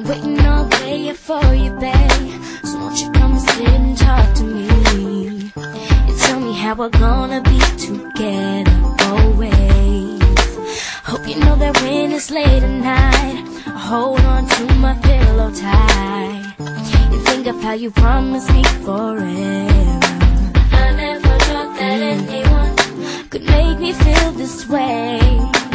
waiting all day for you, babe. So won't you come and sit and talk to me? You tell me how we're gonna be together always. Hope you know that when it's late at night, I hold on to my pillow tight. You think of how you promised me forever. I never thought that anyone could make me feel this way.